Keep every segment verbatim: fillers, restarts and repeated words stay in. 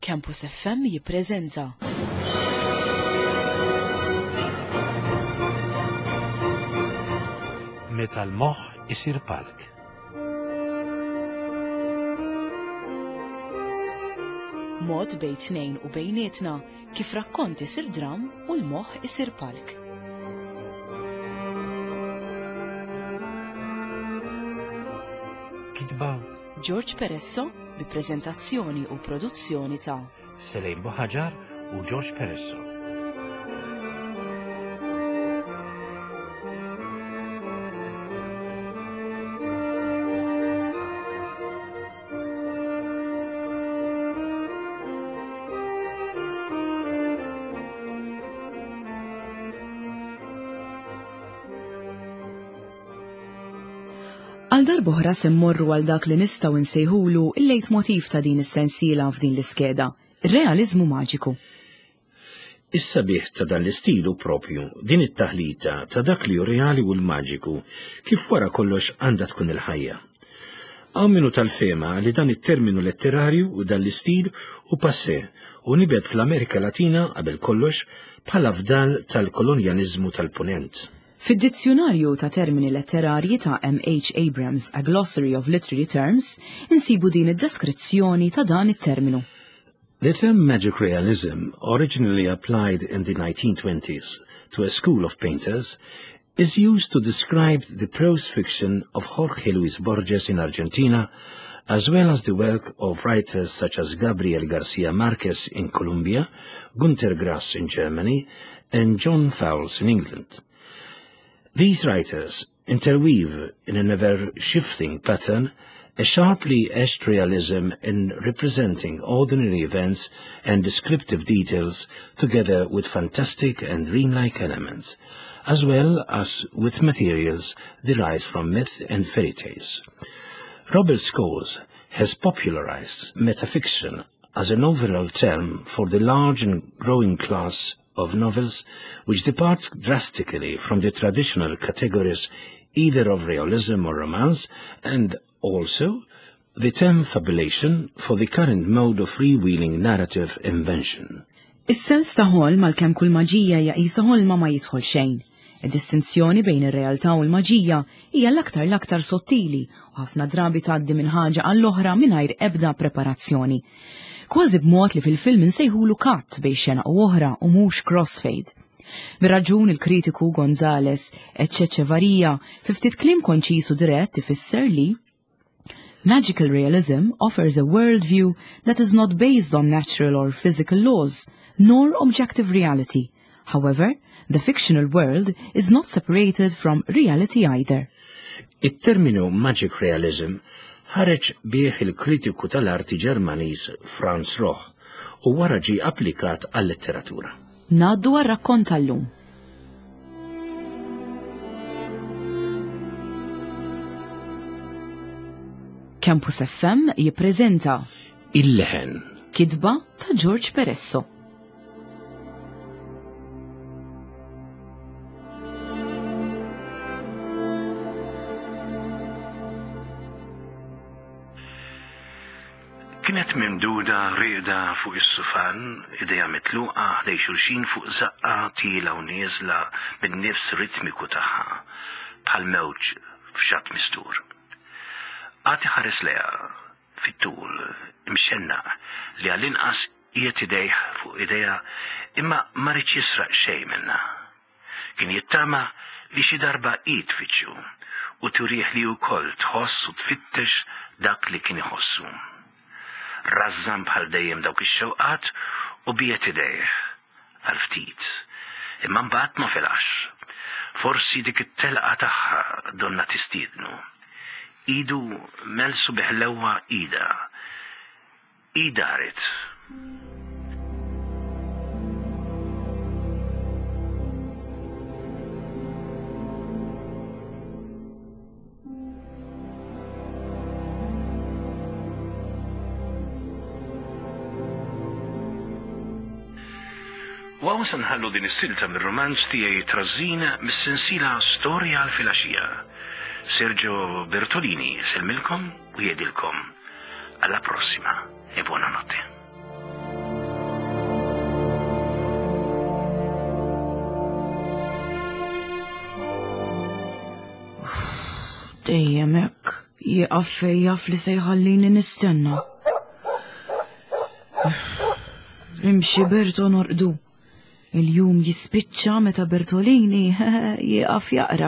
Campus F M jippreżenta. Meta l-moħħ isir palk. Mod bejn tnejn u bejnietna kif rakkont isir dram u l-moħħ isir palk. Kitba George Peresso bi preżentazzjoni u produzzjoni ta' Selejn Boħaġar u George Peresso. Għal darbohra semmorru għal dak li nistgħu nsejħulu il-lejt motiv ta' din is-sensiela f'din l-iskeda, ir-realiżmu maġiku. Is-sabiħ ta' dan l-istilu propju din it-taħlita ta' dak li hu reali u l-maġiku kif wara kollox għandha tkun il-ħajja. Hawn minnu tal-fema li dan it-terminu letterarju u dan l-istil u passé u nibed fl-Amerika Latina qabel kollox bħala fdal tal-kolonjaliżmu tal-punent. Fid-dizzjonarju ta' termini letterarji ta' M H Abrams, A Glossary of Literary Terms, insibu din id-deskrizzjoni ta' dan it-terminu. The term magic realism, originally applied in the nineteen twenties to a school of painters, is used to describe the prose fiction of Jorge Luis Borges in Argentina, as well as the work of writers such as Gabriel Garcia Marquez in Colombia, Günter Grass in Germany, and John Fowles in England. These writers interweave in an ever-shifting pattern a sharply etched realism in representing ordinary events and descriptive details together with fantastic and dreamlike elements, as well as with materials derived from myth and fairy tales. Robert Scholes has popularized metafiction as an overall term for the large and growing class of novels which depart drastically from the traditional categories either of realism or romance, and also the term fabulation for the current mode of freewheeling narrative invention. Is-sens ta' ħolm għalkemm kull maġija jaqisa ħolma ma jidħol xejn. Id-distinzjoni bejn ir-realtà u l-maġija hija l-aktar l-aktar sottili u ħafna drabi tgħaddi minn ħaġa għall-oħra mingħajr ebda preparazzjoni. Kważi b'mod li fil-film insejħulu katt bejn xena u oħra u mhux crossfade. Bir-raġun il-kritiku Gonzales Echevarria fi ftit kliem konċisu dirett ifisser li magical realism offers a worldview that is not based on natural or physical laws, nor objective reality. However, the fictional world is not separated from reality either. Il-terminu magic realism ħareġ bih il-kritiku tal-arti Ġermaniż Franz Roh u wara ġie applikat għall-letteratura. Ngħaddu għar-rakkont tal-lum. Campus F M jippreżenta Il-leħen. Kitba ta' George Peresso. Kienet mimduda riqda fuq is-sufan, ideja mitluqa ħdej xulxin fuq zaqqa tila u nieżla bin-nifs ritmiku tagħha bħal mewġ f'xatt mistur. Għati ħares leha fit-tul imxenna li għall-inqas qiegħed idejh fuq ideja imma ma rridx jisraq xejn minnha. Kien jittama li xi darba qiegħed tfittxu u turih li wkoll tħoss u tfittex dak li kien iħossu. Razzam bħal dejjem dawk ix-xewqat u biet idejh għal ftit. Imma mbagħad ma filax. Forsi dik it-telqa tagħha donna tistiednu. Idu melsu biħlewwa ida. Idaret. Waw sanħallu din is-silta mir-romanz tiegħi trażina mis-sensiela Storja għall-Filgħaxija. Sergio Bertolini selmilkom u jedilkom. Alla prossima e buonanotte. Dejjem hekk jieqaf fejjaf li se jħallini nistenna. Imxi Berto norqdu. Il-jum jispiċċa meta Bertolini jieqaf jaqra.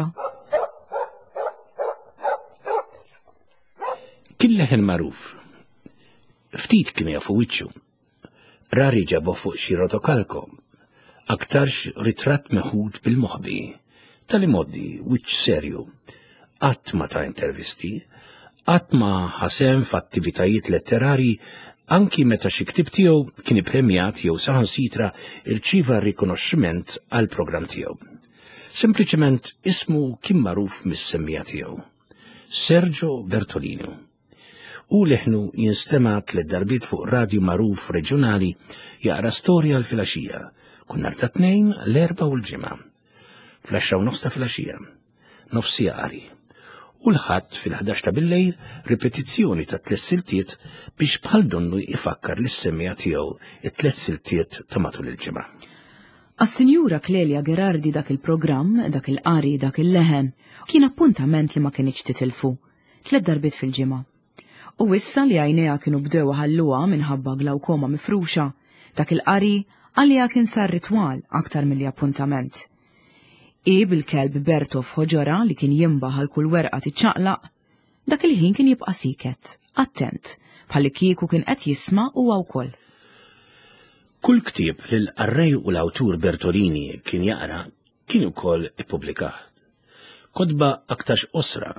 Kien leħen magħruf. Ftit kien jafu wiċċu. Rari ġabu fuq xi rotokalko. Aktarx ritratt meħud bil-moħbi. Tal-imoddi wiċċ serju. Qatt ma ta' intervisti, qatt ma ħasem f'attivitajiet letterari, anki meta xi ktib tiegħu kien ippremjat jew saħansitra irċieva rikonoxximent għal programm tiegħu. Sempliċement ismu kien magħruf mis-semmija tiegħu. Sergio Bertolini. U leħnu jinstema' tliet darbiet fuq radju magħruf reġjonali jaqra storja l-filgħaxija, kun nhar ta' tnejn, l-erbgħa u l-ġimgħa. Fl-għaxra u nofs ta' filgħaxija, nofsija qari. U l-ħadd fil-ħdax ta' bil-lejl ripetizzjoni ta' tliet siltiet biex bħal donnu ifakkar lis-semmija tiegħu it-tliet siltiet ta' matul il-ġimgħa. Għas-Sinjura Clelia Gherardi dak il-programm, dak il-qari, dak il-leħen, kien appuntament li ma kienx titilfu, tliet darbiet fil-ġimgħa. U issa li għajnejha kienu bdew ħalluha minħabba glawkoma mifruxa, dak il-qari għalija kien sar ritwal aktar milli appuntament. I bil-kelb Berto f'ħoġora li kien jimbaħ għal kull werqa tiċċaqlaq, dak il-ħin kien jibqa' siket, attent, bħalli kieku kien qed jisma' huwa wkoll. Kull ktieb li l-qarrej u l-awtur Bertolini kien jaqra kien ukoll ippubblikah. Kotba aktarx osra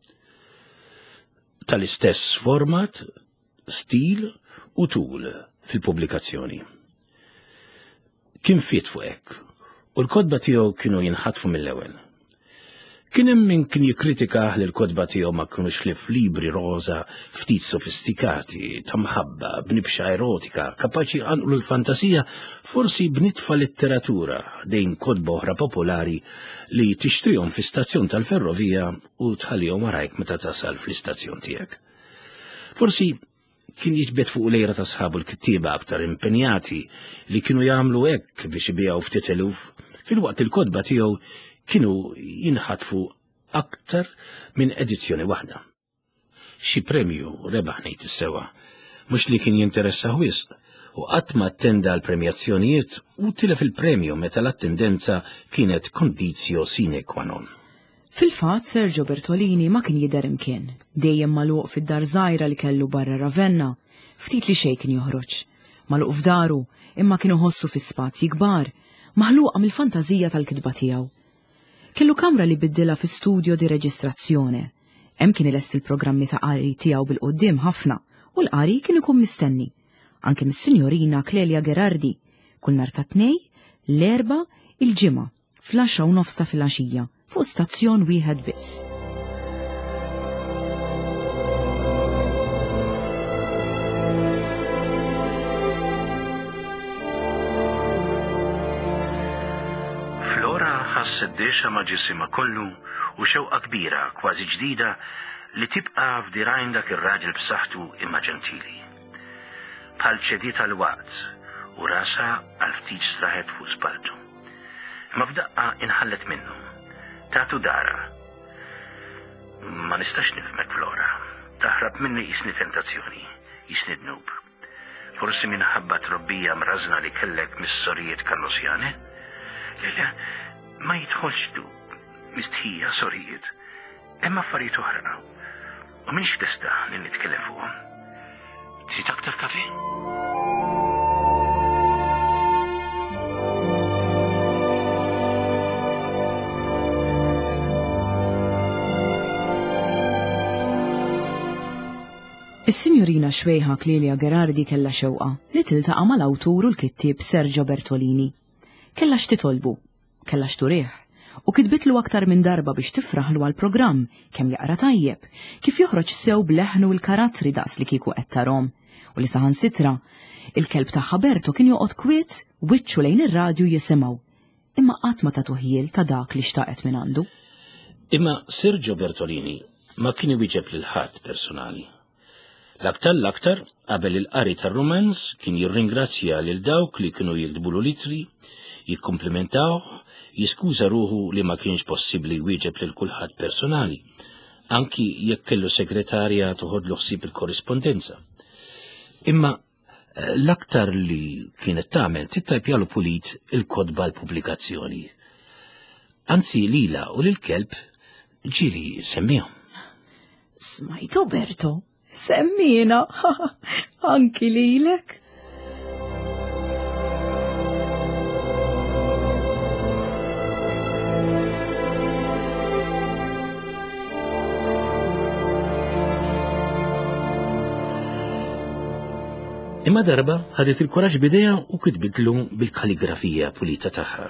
tal-istess format, stil u tul fil-pubblikazzjoni. Kien fit fuq hekk. U l-kodba tiegħu kienu jinħatfu mill-ewwel. Kien hemm min kien jikkritikah li l-kodba tiegħu ma kinux ħlief libri roża, ftit sofistikati, ta' mħabba, b'nibxa erotika, kapaċi għanqlu l-fantasija, forsi b'nitfa letteratura dejn kodba oħra popolari li tixtrihom fi stazzjon tal-ferrovija u tħallihom warajk meta tasal fl-istazzjon tiegħek. Forsi kien jiġbed fuq lejra ta' sħabu l-kittieba aktar impenjati li kienu jagħmlu hekk biex ibijaw ftit eluf, filwaqt il-kodba tiegħu kienu jinħatfu aktar minn edizzjoni waħda. Xi premju rebaħ ngħid is-sewa, mhux li kien jinteressa wisq, u qatt ma attenda l-premjazzjonijiet u tilef il-premju meta l-attendenza kienet conditio sine qua non. Fil-fatt Sergio Bertolini ma kien jidher imkien, dejjem magħluq fid-dar żgħira li kellu barra Ravenna, ftit li xejn kien joħroġ, magħluq f'daru imma kienu ħossu fi spazji kbar, maħluqa mill-fantażija tal-kitba tiegħu. Kellu kamra li biddilha fi studjo di reġistrazzjoni. Hemm kien ilest il-programmi ta' qari tiegħu bil-qudiem ħafna u l-qari kien ikun mistenni. Anke mis-Sinjorina Clelia Gherardi, kull nhar ta' tnej, l-erba' il-ġimgħa, fl-għaxra u nofs ta' filgħaxija, fuq stazzjon wieħed biss. ħasset dexa ma' ġisimha kollu u xewqa kbira kważi ġdida li tibqa' f'dirajn dak ir-raġel b'saħħtu imma ġentili. Bħal ċediet għall-waqt u rasa għal ftit straħet fuq spaltu. Imma f'daqqa inħallet minnu. Tagħtu dara. Ma nistax nifhmek Flora. Taħrab minni jisni tentazzjoni, jisni dnub. Forsi minħabba trobbija mrażna li kellek mis-sorijiet karnozjane? Lele, ma jidħolx du, mistħija sorijiet, emma affarijiet oħra. U minx testa li nitkellem fuqhom. Trid aktar kafe? Is-Sinjorina xwejħa Clelia Gherardi kellha xewqa li tiltaqa' mal-awtur u l-kittieb Sergio Bertolini. Kellha x'titolbu, kellha x'turih, u kitbitlu aktar minn darba biex tifraħlu għall-programm kemm jaqra tajjeb, kif joħroġ sew bleħnu l-karattri daqs li kieku qed tarahom, u li saħansitra il-kelb tagħha Berto kien joqgħod kwiet wiċċu lejn ir-radju jisimgħu, imma qatt ma tagħtu ħiel ta' dak li xtaqet minn għandu. Imma Sergio Bertolini ma kien iwieġeb lil ħadd personali. L-aktar l-aktar, qabel il-qari tar-rumans kien jirringrazzja lil dawk li kienu jiktbulu litri, jikkomplimentaw, jiskuża ruħu li ma kienx possibbli jwieġeb lil kulħadd personali, anki jekk kellu segretarja toħodlu ħsieb il-korrispondenza. Imma l-aktar li kienet tagħmel tittajpjalu pulit il-kodba l-pubblikazzjoni. Anzi lila u lil-kelb ġiri semmihom. Smajtu Berto, semmina, anki lilek. Imma darba ħadet il-kuraġġ bidejha u kitbidlu bil-kalligrafija pulita tagħha.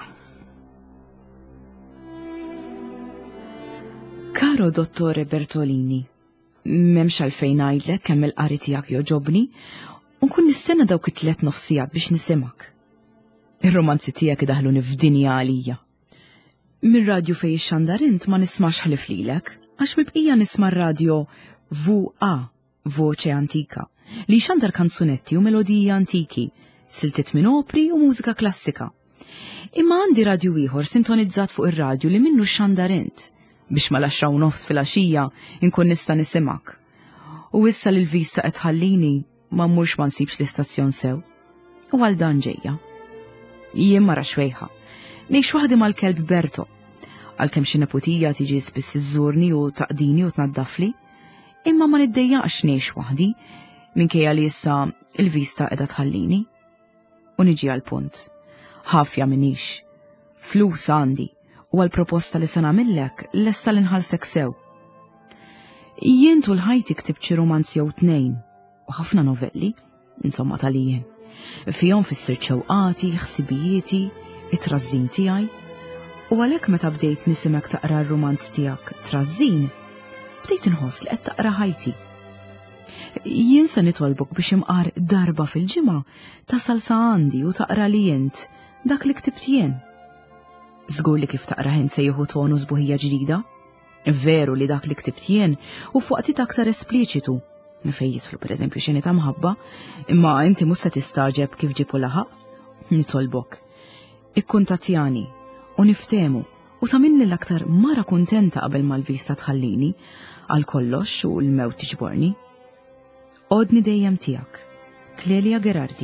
Karo Dottore Bertolini, m'hemmx għalfejn ngħidlek kemm il-qari tiegħek joġobni u nkun nistenna dawk it-tliet nofsijat biex nisimak. Ir-romanzi tiegħek idaħluni f'dinja għalija. Mir-radju fejn ix-xandarint ma nismax ħlif lilek, għax mibqija nisma' r-radju V A, Voce Antika, li xandar kanzunetti u melodiji antiki, siltiet minn opri u mużika klassika. Imma għandi radju ieħor sintonizzat fuq ir-radju li minnu xandarint biex ma laxraw nofs fil-għaxija inkun nista' nisimak. U issa li l-vista qed ħallini ma mmurx ma nsibx l-istazzjon sew. U għal dan ġejja. Jien mara xwejħa. Ngħix waħdi mal-kelb Berto. Għalkemm xi neputija tiġi spiss iżżurni u taqdini u tnaddafli, imma ma niddejjaqx ngħix waħdi minkejja li issa il-vista qiegħda tħallini. U niġi għall-punt. Ħafja minix. Flus għandi u għall-proposta li se nagħmillek lesta li nħallsek sew. Jien tul ħajti ktibt xi romanzi jew tnejn u ħafna novelli, insomma tal-jien. Fihom fissirt xewqati, ħsibijieti, it-trażżin tiegħi. U għalhekk meta bdejt nisimek taqra r-romanz tiegħek trażżin, bdejt inħoss li qed taqra ħajti. Jien se nitolbok biex imqar darba fil-ġimgħa tasal sa għandi u taqra li jint dak li ktibt jien. Żgur li kif taqra ħin se jieħu tonu sbuħija ġdida. Veru li dak li ktibt jien u fuqtit aktar espliċitu. Fejn jidħlu pereżempju xini ta' mħabba, imma inti mhux se tistaġeb kif ġipu laħaq. Nitolbok. Ikkuntattjani u niftehmu u tagħmilni l-aktar mara kuntenta qabel mal-vista tħallini għal kollox u l-mewt tiġborni. Odni dejjem tiegħek, Clelia Gherardi.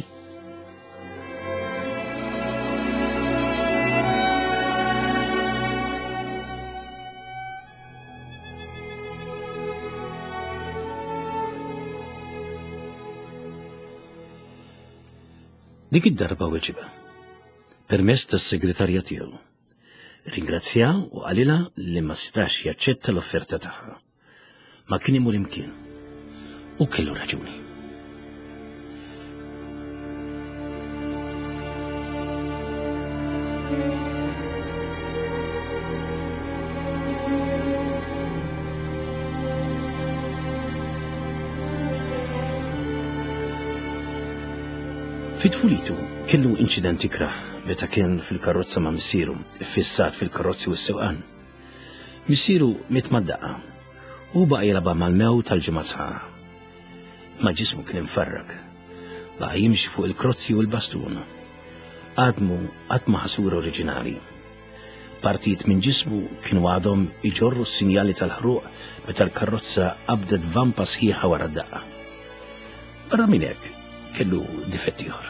Dik id-darba weġiba, permezz tas-segretarja tiegħu. Ringrazzja u għalila li ma setax jaċċetta l-offerta tagħha. Ma kien imur imkien. U kellu raġuni. Fit-tfulitu kellu inċidenti kraħ meta kien fil-karozza ma' missieru, fissat fil-karozzi u s-sewqan. Missieru mit maddaqa u baqa jilaba mal-mew tal-ġimgħa sħaħa. Ma ġismu kien infarrak, baqa jimxi fuq il-krozzi u l-bastun. Għadmu għatma ħasura oriġinali. Partijiet minn ġismu kienu għadhom iġorru s-sinjali tal-ħruq meta l-karozza qabdet vampa sħiħa wara d-daqqa. Barra minn hekk kellu difetti oħra.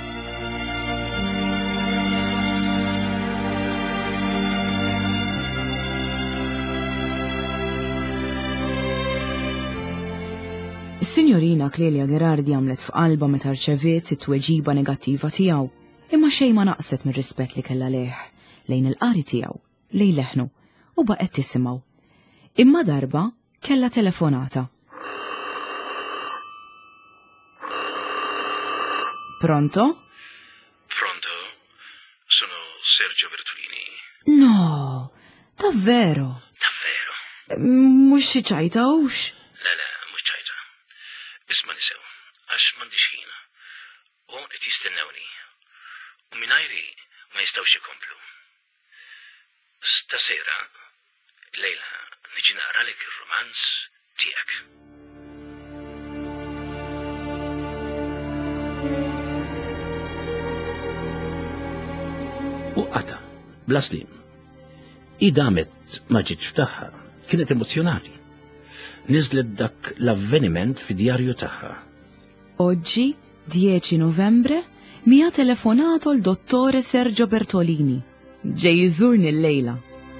Is-Sinjorina Clelia Gherardi għamlet f'qalba meta rċeviet it-tweġiba negattiva tiegħu, imma xejn ma naqset mir-rispett li kellha lejh lejn il-qari tiegħu, lejn leħnu u baqgħet tisimgħu. Imma darba kellha telefonata. Pronto? Pronto? Sono Sergio Bertolini. No, davvero? Davvero? Mhux xi ċajtawx? La la, mhux ċajta. Isma' nisew, għax m'għandix ħin. U qed jistennewni. U mingħajri ma jistgħux ikomplu. Stasera, lejla, niġi naqralek ir-romanz tiegħek. U għata, bla slim. I damet ma ġietx ftaħħa, kienet emozjonati. niżlet dak l-avveniment fi djarju tagħha. Oġġi, dieci Novembre, mija telefonato l-dottore Sergio Bertolini. Ġej iżurni l-lejla.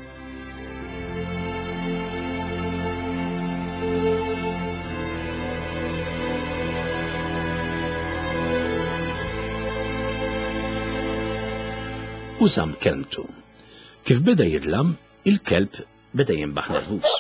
U sam kelmtu. Kif beda jidlam, il-kelb beda jimbaħ nervus.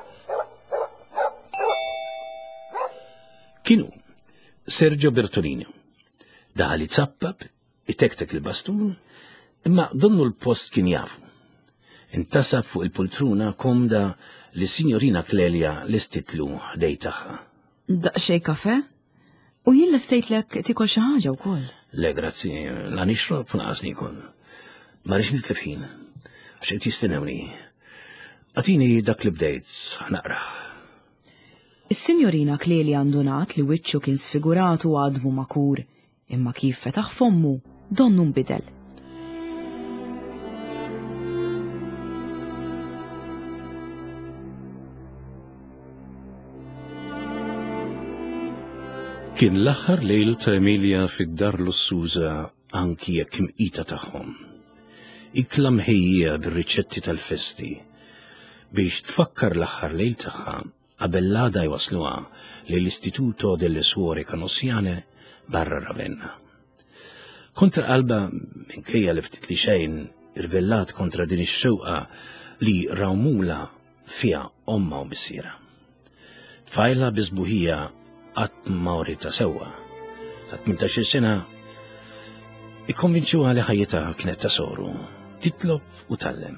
Kienu Sergio Bertolini. Daħali tsappab, itektek il-bastun, imma donnu l-post kien jafu. Intasab fuq il-pultruna komda li signorina Clelia l-istitlu ħdej tagħha. Daqxej kafe? U jien l-istejtlek tikol xi ħaġa wkoll. Le, grazzi, la nixrob naqasni jkun. Ma rix nitlef ħin, għax qed jistinewni. Għatini dak li bdejt ħnaqra. Is-Sinjorina Clelia ndunat li wiċċu kien sfiguratu għadmu makur, imma kif fetaħ fommu donnu nbidel. Kien l-aħħar lejl ta' Emilia fid-dar lussuża anki jekk imqita tagħhom. Ikla mħejjija bir-riċetti tal-festi biex tfakkar l-aħħar lejl tagħha qabel l-għada jwasluha lill-Istituto delle Suore Canossiane barra Ravenna. Kontra qalba minkejja li ftit li xejn irvellat kontra din ix-xewqa li rawmula fiha omma u missiera. Tfajla biżbuħija qatt ma urita sewwa. Ta' tmintax-il sena ikkonvinċuha li ħajjitha kienet ta' soru, titlob u tallem.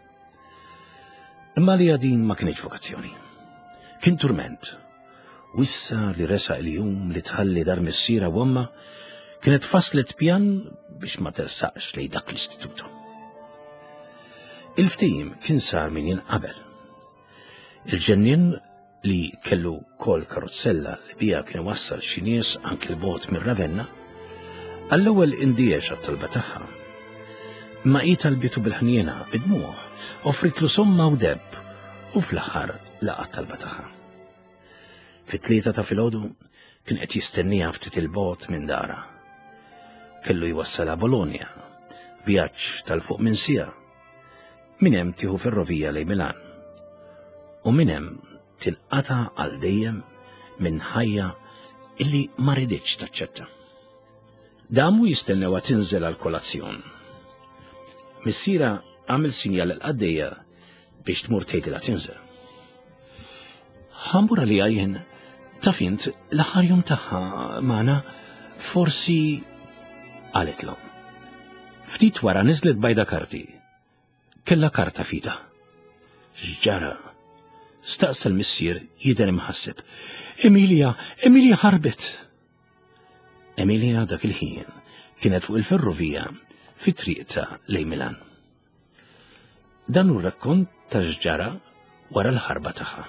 Imma li din ma kienx vokazzjoni. Kien turment. Wissa li resa il-jum li tħalli dar missiera u omma kienet faslet pjan biex ma tersaqx lej dak l-istituto. Il-ftehim kien sar min jinqabel. Il-ġennien li kellu kol karozzella li bija kien wassal xi nies anke l-bogħod minn Ravenna, għall-ewwel indiex għat-talba tagħha. Ma hi talbitu bil-ħniena bid-dmuħ, offritlu somma u debb u fl-aħħar laqgħet talba tagħha. Fit-tlieta ta' filgħodu kien qed jistennija ftit il-bogħod minn dara. Kellu jwassalha Bologna, vjaġġ tal-fuq minn sija. Min hemm tieħu ferrovija lejn Milan. U min hemm tinqata' għal dejjem minn ħajja illi ma riditx taċċetta. Damu jistennewha tinżel għal kolazzjon. Missiera għamil sinjal l-qaddejja biex tmur tgħidilha tinżel. Ħambura li għajjen ta' fint l-aħħar jum tagħha magħna forsi qalet-lhom. Ftit wara niżlet bajda karti. Kellha karta fida. X'ġara? Staqsa l-missier jidher imħasseb. Emilia, Emilia ħarbet. Emilia dak il-ħin kienet fuq il-ferrovija fit-triqta lejn Milan. Dan hu rakkont ta' x'ġara wara l-ħarba tagħha.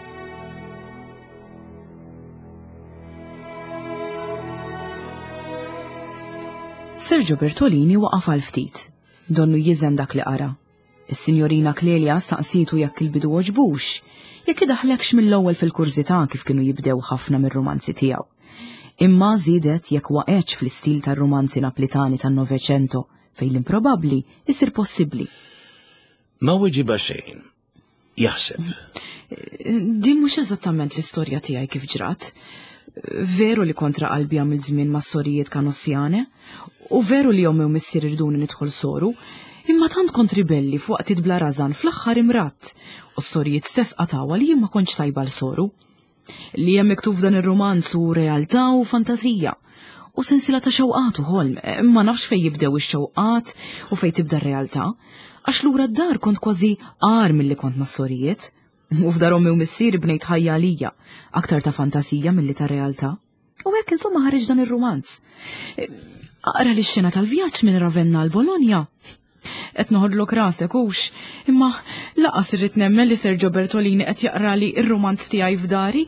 Sergio Bertolini waqaf għal ftit. Donnu jiżen dak li qara. Is-Sinjorina Clelia saqsitu jekk il-bidu oġbux, jekk idaħlekx mill-ewwel fil-kurzità kif kienu jibdew ħafna mir-romanzi tiegħu. Imma żiedet jekk waqgħetx fl-istil tar-romanzi Naplitani tan-Noveċento fejn l-improbabbli isir possibbli. Ma weġiba xejn. Jaħseb. Din mhux eżattament l-istorja tiegħi kif ġrat. Veru li kontra qalbi għamil żmien ma' sorijiet Canossiane, u veru li jom missier irduni nidħol soru, imma tant kont ribelli fuq tidbla razan fl-aħħar imrat, u s-sorijiet stess qatawa li jien ma kontx tajba l-soru. Li hemm miktub dan ir-romanzu realtà u fantasija, u sensila ta' xewqat u ħolm, imma nafx fejn jibdew ix-xewqat u fejn tibda r-realtà, għax lura d-dar kont kważi għar milli kont mas-sorijiet. U f'dar ommi u missier bnejt ħajja għalija, aktar ta' fantasija milli ta' realtà. U hekk insomma ħareġ dan ir-romanz. Aqra li x-xena tal-vjaġġ minn Ravenna għal Bologna. Qed noħodlok rasek hux, imma laqas irrid nemmen li Sergio Bertolini qed jaqra li r-romanz tiegħi f'dari.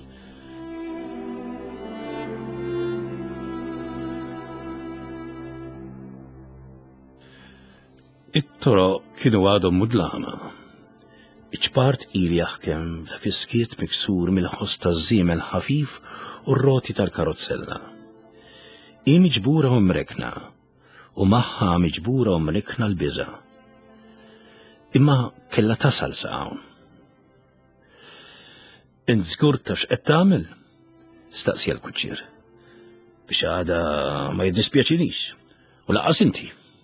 It-toroq kienu għadhom mudlama. Iċpart ili jaħkem dak iskiet miksur mill-ħoss taż-żiemel ħafif u r-roti tal-karozzella. I miġbura u mrekna, u maħħa miġbura u mrekna l-biża. Imma kella tasal sa hawn. Int żgur taf x'qed tagħmel? Staqsija l-kuċċier. Biex għada ma jiddispjaċinix, u laqas inti.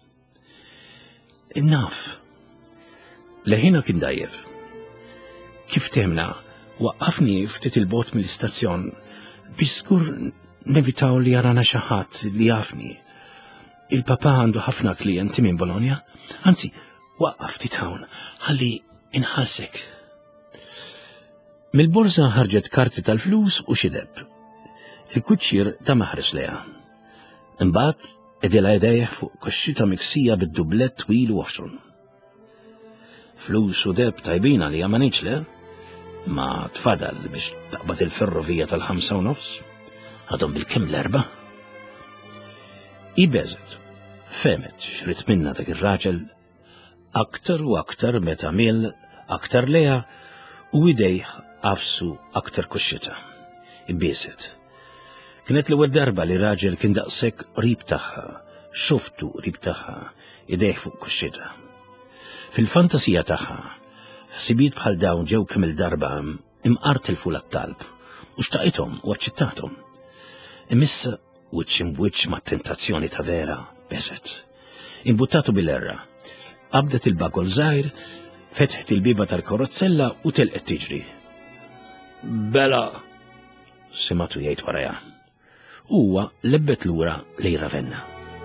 Innaf, leħina kien dajjef. Kif temna, waqqafni ftit il-bot mill-istazzjon biex żgur nevitaw li jarana xi ħadd li jafni. Il-papa għandu ħafna klijenti minn Bologna, anzi, waqqaf ftit hawn ħalli inħallsek. Mill-borza ħarġet karti tal-flus u xideb. Il-kuċċier ta' maħres leha. Imbagħad edela jdejh fuq koxxita miksija bid-dublett twil u għoxrun. Flus u deb tajbina li jamanitx le, ma tfadal biex taqbad il-ferrovija tal-ħamsa u nofs, għadhom bil-kemm l-erba. I beżet, femet xrit minna dak ir-raġel aktar u aktar meta mill aktar leha u idejh għafsu aktar kuxxita. Ibbiset. Kienet l-ewwel darba li raġel kien daqshekk qrib tagħha, xuftu qrib tagħha, idejh fuq kuxxita. Fil-fantasija tagħha, ħsibiet bħal dawn ġew kemm il-darba imqartilfu lat-talb u xtaqithom u aċċettathom. Imissa wiċċ imwiċċ mat-tentazzjoni ta' vera beżet. Imbuttatu bil-erra, qabdet il-bagol żgħir, fetħet il-biba tal-karozzella u telqet tiġri. Bela, simatu jgħid warajha. Huwa lebbet lura lejn Ravenna.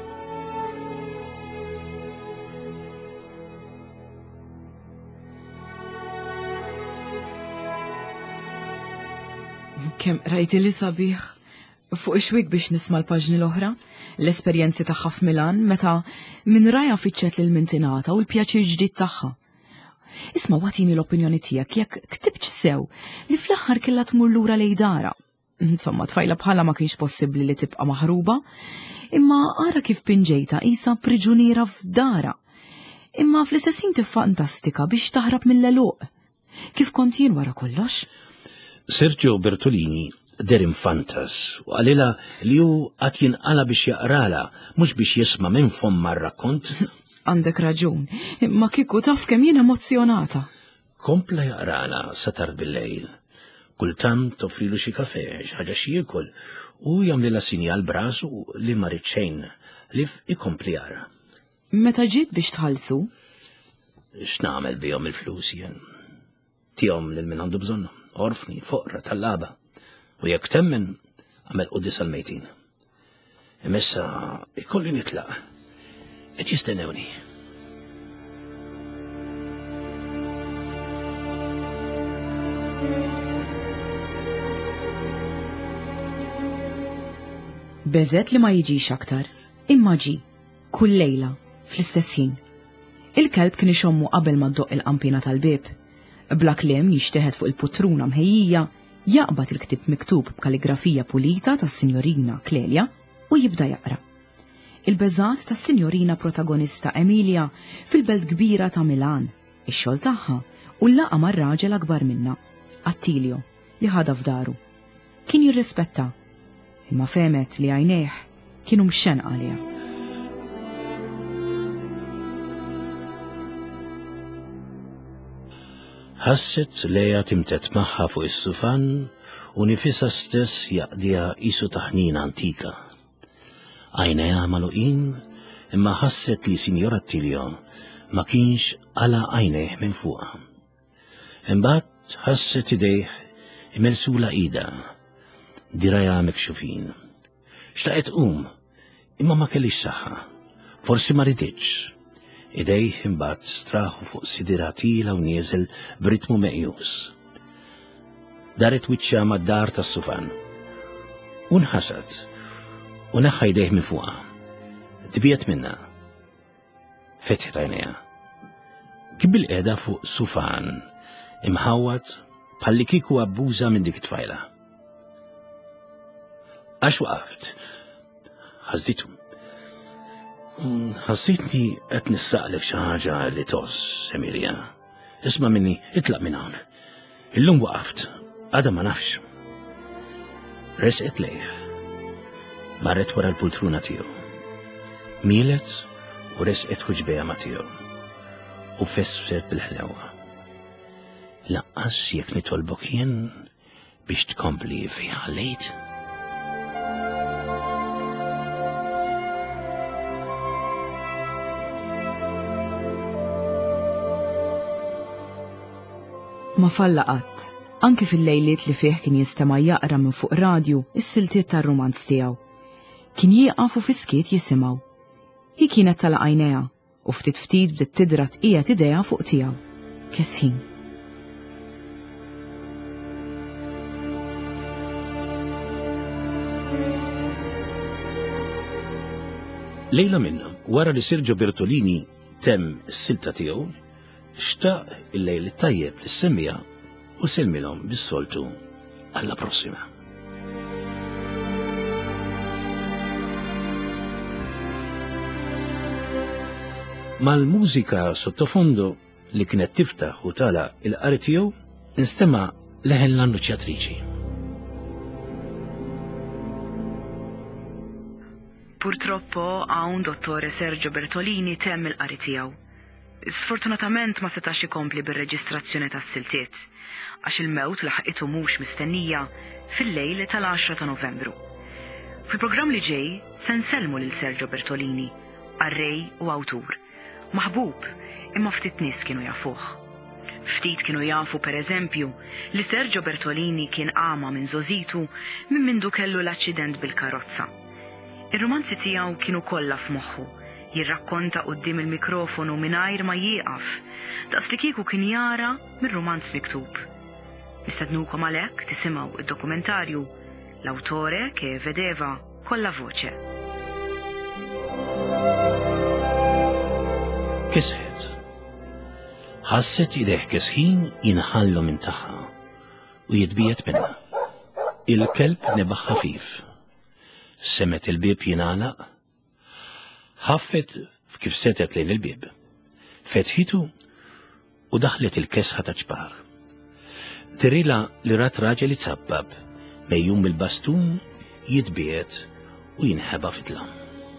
Kemm rajti li sabiħ fuq ix-xwik biex nisma' l-paġni l-oħra, l-esperjenzi tagħha f'Milan meta minn rajha fiċċet lil mintinata u l-pjaċir ġdid tagħha. Isma' watini l-opinjoni tiegħek jekk ktibx sew li fl-aħħar kellha tmur lura lejn dara. Insomma, tfajla bħala ma kienx possibbli li tibqa' maħruba, imma ara kif pinġejta qisha priġuniera f'dara. Imma fl-istessin tiffantastika biex taħrab mill-eluq. Kif kont jien wara kollox? Sergio Bertolini der infantas u għalila li hu qatt jinqala biex jaqrala mhux biex jisma' minn fomma r-rakkont. Għandek raġun, imma kieku taf kemm jien emozjonata. Kompla jaqrala sa tard bil-lejl. Kultant toffrilu xi kafè, xi ħaġa xi jiekol, u jagħmlilha sinjal brasu li ma rid xejn li ikompli jara. Meta ġiet biex tħallsu? X'nagħmel bihom il-flus jien? Tihom lil min għandu bżonnhom, orfni, foqra tal-laba, u jekk temmen għamel qudies għall-mejtin. Imissa ikolli nitlaq, qed jistennewni. Beżet li ma jiġix aktar, imma ġi, kull lejla, fl-istess ħin. Il-kelb kien ixommu qabel ma ddoq il-qampina tal-bib. Bla kliem jixteħed fuq il-putruna mħejjija, jaqbad il-ktib miktub b'kalligrafija pulita tas-Sinjorina Clelia u jibda jaqra. Il-beżat tas-Sinjorina protagonista Emilia fil-belt kbira ta' Milan, ix-xogħol tagħha u l-laqa mar-raġel akbar minna, Attilio, li ħada f'daru. Kien jirrispetta, imma femet li għajnejh kienu mxen għalija. Ħasset Leja timtet magħha fuq is-sufan u nifisha stess jaqdiha qisu taħnina antika. Għajnejha magħluqin imma ħasset li Sinjor Attilio ma kienx għala għajnejh minn fuqha. Imbagħad ħasset idejh imelsula ida, dirajja mekxufin. Xtaqet qum, imma ma kellix saħħa, forsi ma riditx. Idejh imbagħad straħu fuq sidira tila u nieżel b'ritmu meqjus. Daret wiċċha mad-dar tas-sufan. U nħasad, u neħħa jdejh minn fuqha. Tbiet minna. Fetħet għajnejha. Kien bil-qiegħda fuq sufan, imħawwad bħalli kieku abbuża minn dik it-tfajla. Għax waqft, ħażditu. Ħassitni qed nissaqlek xi ħaġa li toss, Emilia. isma' minni, itlaq minn hawn. Illum waqaft, għadha ma nafx. Resqet lejh. Marret wara l-pultruna tiegħu. Mielet u resqet ħuġbeha ma' tiegħu. U fessret bil-ħlewa. Laqqas jekk nitolbok jien biex tkompli fiha lejt. Ma falla qatt, anki fil-lejliet li fih kien jistema' jaqra minn fuq radju is-siltiet tar-romanz tiegħu. Kien jieqaf u fiskiet jisimgħu. Hi kienet tala għajnejha u ftit ftit bdiet tidrat qiegħed idejha fuq tiegħu. Kesħin. Lejla minna, wara li Sergio Bertolini temm is-silta tiegħu, xtaq il-lejl tajjeb lis-semmija u selmilhom bis-soltu alla prossima. Mal-mużika sottofondo li kienet tiftaħ u tala il-qari tiegħu instema' leħen l-annuċjatriċi. Purtroppo hawn dottore Sergio Bertolini temm il-qari tiegħu. Sfortunatament ma setax ikompli bir-reġistrazzjoni tas-siltiet għax il-mewt laħqitu mhux mistennija fil-lejl tal-għaxra ta' Novembru. Fil-programm li ġej se nsellmu lil Sergio Bertolini, arrej u awtur, maħbub imma ftit nies kienu jafuh. Ftit kienu jafu pereżempju li Sergio Bertolini kien għama minn żożitu minn mindu kellu l-aċċident bil-karozza. Ir-romanzi tiegħu kienu kollha f'moħħu, jirrakkonta quddiem il-mikrofonu mingħajr ma jieqaf, daqs li kieku kien jara mir-romanz miktub. Nistednukom għalhekk tisimgħu id-dokumentarju L-awtore che vedeva con la voce. Kisħet. Ħasset ideh kisħin jinħallu minn taħħa u jitbiet minna. Il-kelb nebaħ ħafif. Semet il-bib jinalaq. Ħaffet kif setet lejn il-bib. Fetħitu u daħlet il-kesħa ta' ċpar. Tirila li rat raġel jitsabbab mejjum bil-bastun jitbiet u jinħeba fitlam.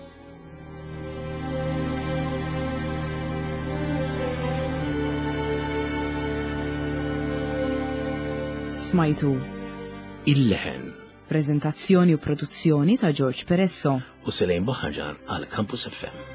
Smajtu Il-leħen Prezentazzjoni u produzzjoni ta' George Peresso u Selejn Boħaġar għal Campus F M.